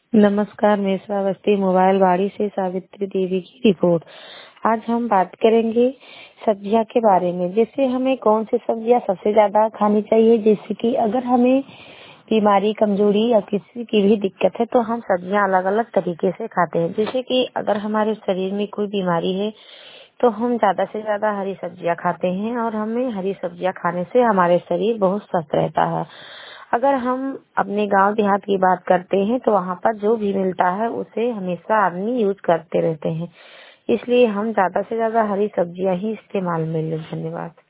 नमस्कार, मैं श्रावस्ती मोबाइल वाड़ी से सावित्री देवी की रिपोर्ट। आज हम बात करेंगे सब्जियां के बारे में। जैसे हमें कौन सी सब्जियां सबसे ज्यादा खानी चाहिए। जैसे कि अगर हमें बीमारी, कमजोरी या किसी की भी दिक्कत है तो हम सब्जियां अलग अलग तरीके से खाते हैं। जैसे कि अगर हमारे शरीर में कोई बीमारी है तो हम ज्यादा से ज्यादा हरी सब्जियां खाते हैं और हमें हरी सब्जियां खाने से हमारे शरीर बहुत स्वस्थ रहता है। अगर हम अपने गांव देहात की बात करते हैं तो वहाँ पर जो भी मिलता है उसे हमेशा आदमी यूज करते रहते हैं। इसलिए हम ज्यादा से ज्यादा हरी सब्जियां ही इस्तेमाल में लें। धन्यवाद।